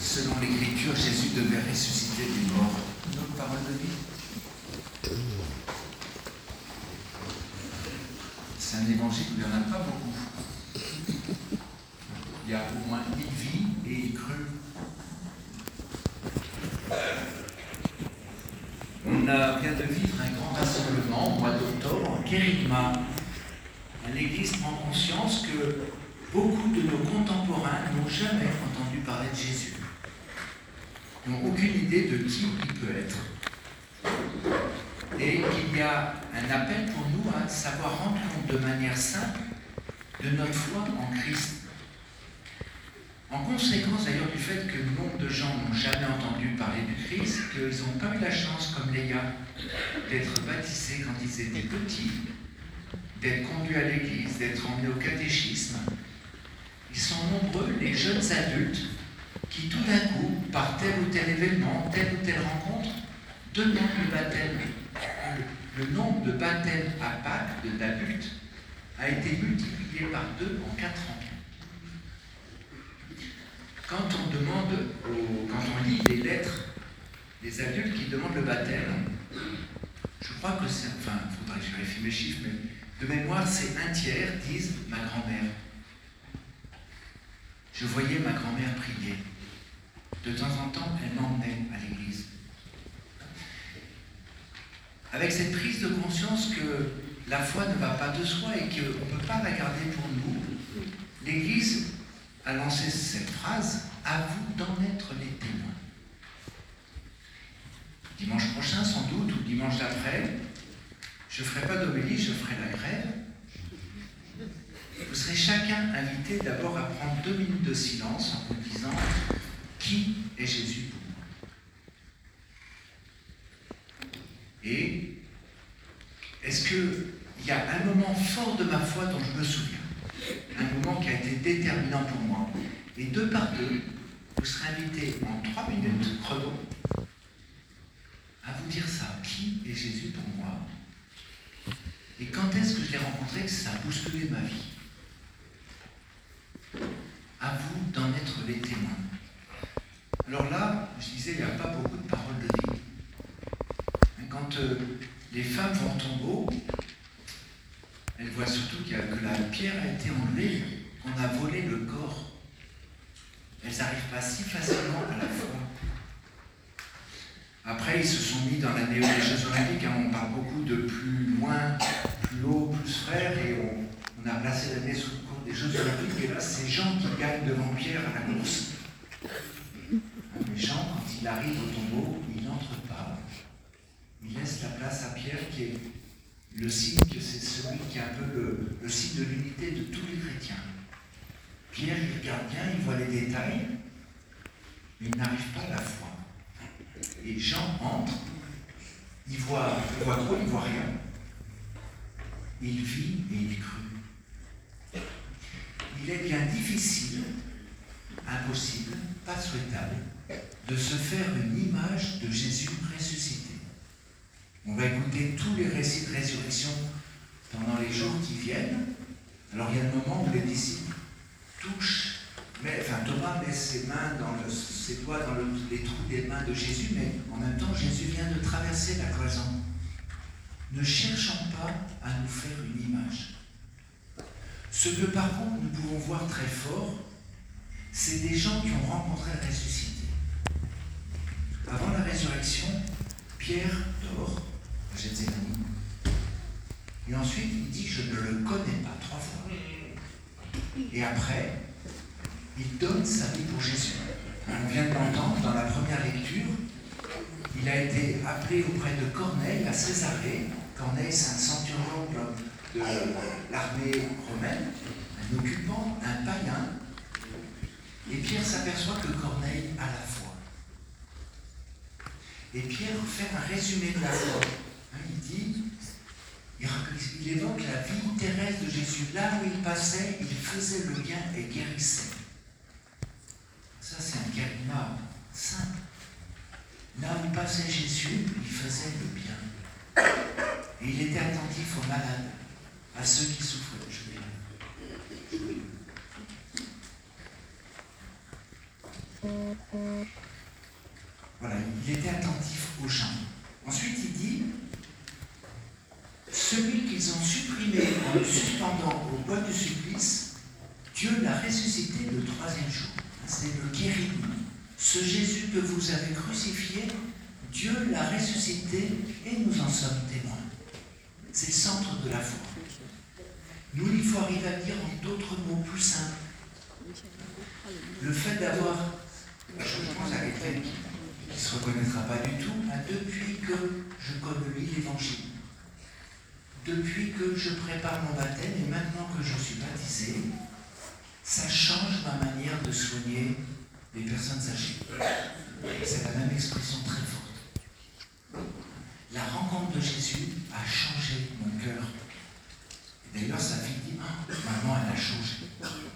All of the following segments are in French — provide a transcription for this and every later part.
selon l'Écriture, Jésus devait ressusciter des morts. Une autre parole de vie. C'est un évangile où il n'y en a pas beaucoup. Il y a au moins une vie et il crut. On vient de vivre un grand rassemblement au mois d'octobre en Kérigma. L'Église prend conscience que beaucoup de nos contemporains n'ont jamais entendu parler de Jésus. Ils n'ont aucune idée de qui il peut être. Et qu'il y a un appel pour nous à savoir rendre compte de manière simple de notre foi en Christ. En conséquence d'ailleurs du fait que nombre de gens n'ont jamais entendu parler du Christ, qu'ils n'ont pas eu la chance, comme Léa, d'être baptisés quand ils étaient petits, d'être conduits à l'église, d'être emmenés au catéchisme. Ils sont nombreux, les jeunes adultes, qui tout d'un coup, par tel ou tel événement, telle ou telle rencontre, demandent le baptême. Le nombre de baptêmes à Pâques d'adultes a été multiplié par 2 en 4 ans. Quand on lit les lettres des adultes qui demandent le baptême, je crois que c'est, il faudrait que je vérifie mes chiffres, mais de mémoire, c'est 1/3 disent ma grand-mère. Je voyais ma grand-mère prier. De temps en temps, elle m'emmenait à l'église. Avec cette prise de conscience que la foi ne va pas de soi et qu'on ne peut pas la garder pour nous, l'Église a lancé cette phrase « à vous d'en être les témoins ». Dimanche prochain, sans doute, ou dimanche d'après, je ne ferai pas d'homélie, je ferai la grève. Vous serez chacun invité d'abord à prendre 2 minutes de silence en vous disant « Qui est Jésus pour moi ?» Et est-ce qu'il y a un moment fort de ma foi dont je me souviens, un moment qui a été déterminant pour moi, et 2 par 2, vous serez invités en 3 minutes chrono à vous dire ça. Qui est Jésus pour moi? Et quand est-ce que je l'ai rencontré que ça a bousculé ma vie? À vous d'en être les témoins. Alors là, je disais, il n'y a pas beaucoup de paroles de vie. Quand les femmes vont au tombeau, elles voient surtout que la pierre a été enlevée, qu'on a volé le corps. Elles n'arrivent pas si facilement à la foi. Après, ils se sont mis dans l'année des Jeux Olympiques. On parle beaucoup de plus loin, plus haut, plus frère, et on a placé l'année sous le cours des Jeux Olympiques. Et là, c'est Jean qui gagne devant Pierre à la course. Mais Jean, quand il arrive au tombeau, il n'entre pas. Il laisse la place à Pierre, qui est le signe que c'est celui qui est un peu le signe de l'unité de tous les chrétiens. Pierre, il regarde bien, il voit les détails, mais il n'arrive pas à la foi. Et Jean entre, il voit quoi? Il voit rien. Il vit et il crut. Il est bien difficile, impossible, pas souhaitable, de se faire une image de Jésus ressuscité. On va écouter tous les récits de résurrection pendant les jours qui viennent. Alors il y a le moment où les disciples touchent, Thomas met ses doigts dans les trous des mains de Jésus, mais en même temps Jésus vient de traverser la cloison. Ne cherchons pas à nous faire une image. Ce que par contre nous pouvons voir très fort, c'est des gens qui ont rencontré le ressuscité. Avant la résurrection, Pierre dort à Gethsémani. Et ensuite, il dit « je ne le connais pas » 3 fois. Et après, il donne sa vie pour Jésus. On vient de l'entendre dans la première lecture. Il a été appelé auprès de Corneille à Césarée. Corneille, c'est un centurion de l'armée romaine, un occupant, un païen. Et Pierre s'aperçoit que Corneille a la foi. Et Pierre fait un résumé de la foi. Il évoque la vie terrestre de Jésus. Là où il passait, il faisait le bien et guérissait. Ça, c'est un kérigma simple. Là où passait Jésus, il faisait le bien. Et il était attentif aux malades, à ceux qui souffraient. Voilà, il était attentif aux gens. Ensuite, il dit, celui qu'ils ont supprimé en le suspendant au bois du supplice, Dieu l'a ressuscité le 3e jour. C'est le guéri. Ce Jésus que vous avez crucifié, Dieu l'a ressuscité et nous en sommes témoins. C'est le centre de la foi. Nous, il faut arriver à dire en d'autres mots plus simples. Le fait d'avoir, je pense à quelqu'un qui ne se reconnaîtra pas du tout, depuis que je lis l'Évangile, depuis que je prépare mon baptême et maintenant que je suis baptisé, ça change ma manière de soigner les personnes âgées. C'est la même expression très forte. La rencontre de Jésus a changé mon cœur. Et d'ailleurs, sa fille dit, maman, elle a changé.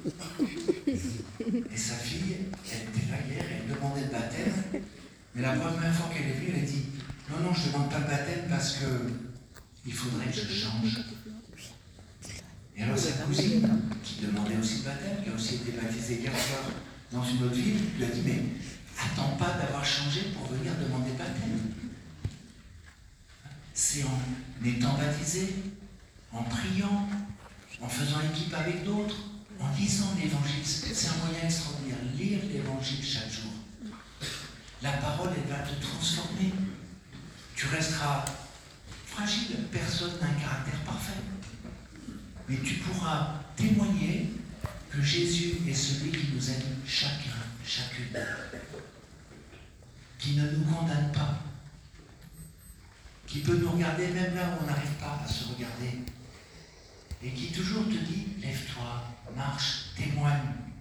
Et sa fille, elle était là hier, elle demandait le baptême, mais la première fois qu'elle est venue, elle a dit, non, je ne demande pas le baptême parce que il faudrait que je change. Et alors sa cousine, qui demandait aussi le baptême, qui a aussi été baptisée hier soir dans une autre ville, lui a dit, mais attends pas d'avoir changé pour venir demander le baptême. C'est en étant baptisé, en priant, en faisant équipe avec d'autres, en lisant l'Évangile. C'est un moyen extraordinaire. Lire l'Évangile chaque jour. La parole, elle va te transformer. Tu resteras fragile, personne n'a un caractère parfait. Mais tu pourras témoigner que Jésus est celui qui nous aime chacun, chacune. Qui ne nous condamne pas. Qui peut nous regarder même là où on n'arrive pas à se regarder. Et qui toujours te dit, lève-toi, marche, témoigne.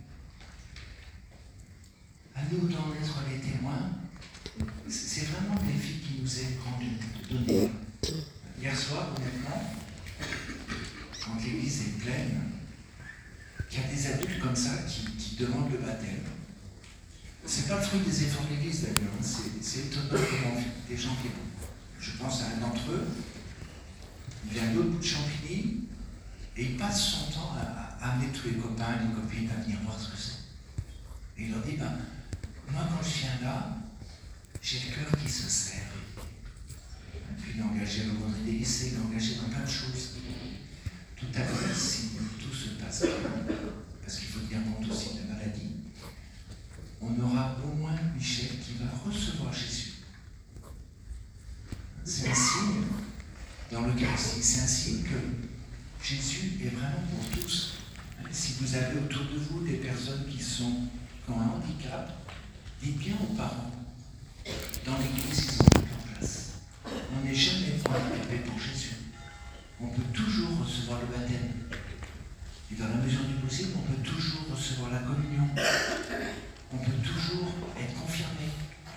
À nous d'en être les témoins. C'est vraiment le défi qui nous est donné. Hier soir, honnêtement, quand l'église est pleine, il y a des adultes comme ça qui demandent le baptême. C'est pas le fruit des efforts de l'église d'ailleurs, c'est étonnant comment des gens viennent. Je pense à un d'entre eux, il vient de l'autre bout de Champigny, et il passe son temps à amener tous les copains, les copines à venir voir ce que c'est. Et il leur dit, moi quand je viens là, j'ai le cœur qui se serre. Et puis il est engagé au monde des lycées, il est engagé dans plein de choses. Tout à fait, si tout se passe bien, parce qu'il faut tenir compte aussi de la maladie, on aura au moins Michel qui va recevoir Jésus. C'est un signe, dans l'Eucharistie, c'est un signe que Jésus est vraiment pour tous. Si vous avez autour de vous des personnes qui ont un handicap, dites bien aux parents, dans l'église, ils ont mis en place. On n'est jamais handicapé pour Jésus. On peut toujours recevoir le baptême. Et dans la mesure du possible, on peut toujours recevoir la communion. On peut toujours être confirmé.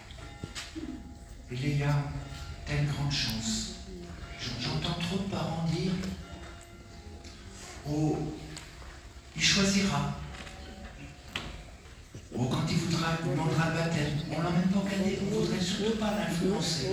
Et Léa, telle grande chance. J'entends trop de parents dire, il choisira. Quand il demandera le baptême, on ne l'emmène pas au cadet, on ne voudrait surtout pas l'influencer.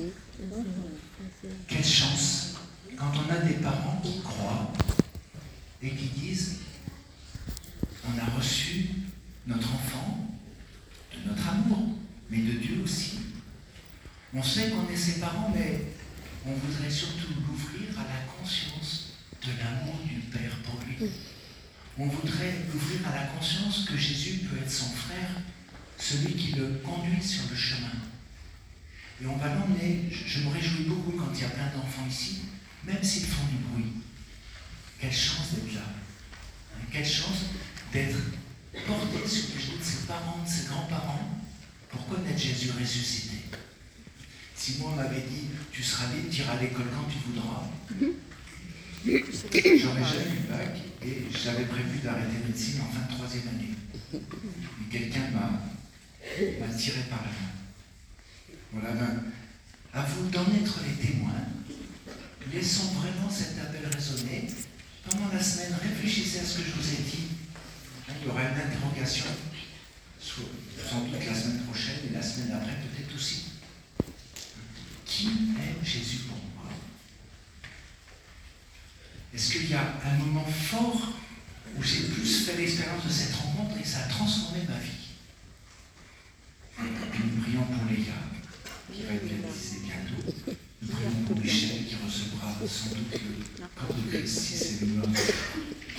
Quelle chance quand on a des parents qui croient et qui disent, on a reçu notre enfant de notre amour, mais de Dieu aussi. On sait qu'on est ses parents, mais on voudrait surtout l'ouvrir à la conscience de l'amour du Père pour lui. On voudrait l'ouvrir à la conscience que Jésus peut être son frère, celui qui le conduit sur le chemin. Et on va l'emmener, je me réjouis beaucoup quand il y a plein d'enfants ici, même s'ils font du bruit. Quelle chance d'être là. Quelle chance d'être porté sur les genoux de ses parents, de ses grands-parents, pour connaître Jésus ressuscité. Si moi on m'avait dit, tu seras libre, tu iras à l'école quand tu voudras, j'aurais jamais eu le bac et j'avais prévu d'arrêter médecine en fin de 3e année. Mais quelqu'un m'a tiré par la main. Voilà, à vous d'en être les témoins. Laissons vraiment cet appel résonner. Pendant la semaine, réfléchissez à ce que je vous ai dit. Il y aura une interrogation, sans doute la semaine prochaine et la semaine d'après peut-être aussi. Qui est Jésus pour moi? Est-ce qu'il y a un moment fort où j'ai plus fait l'expérience de cette rencontre et ça a transformé ma vie? baptisé bientôt. Nous prions pour Michel qui recevra sans doute le corps de Christ si c'est le mort.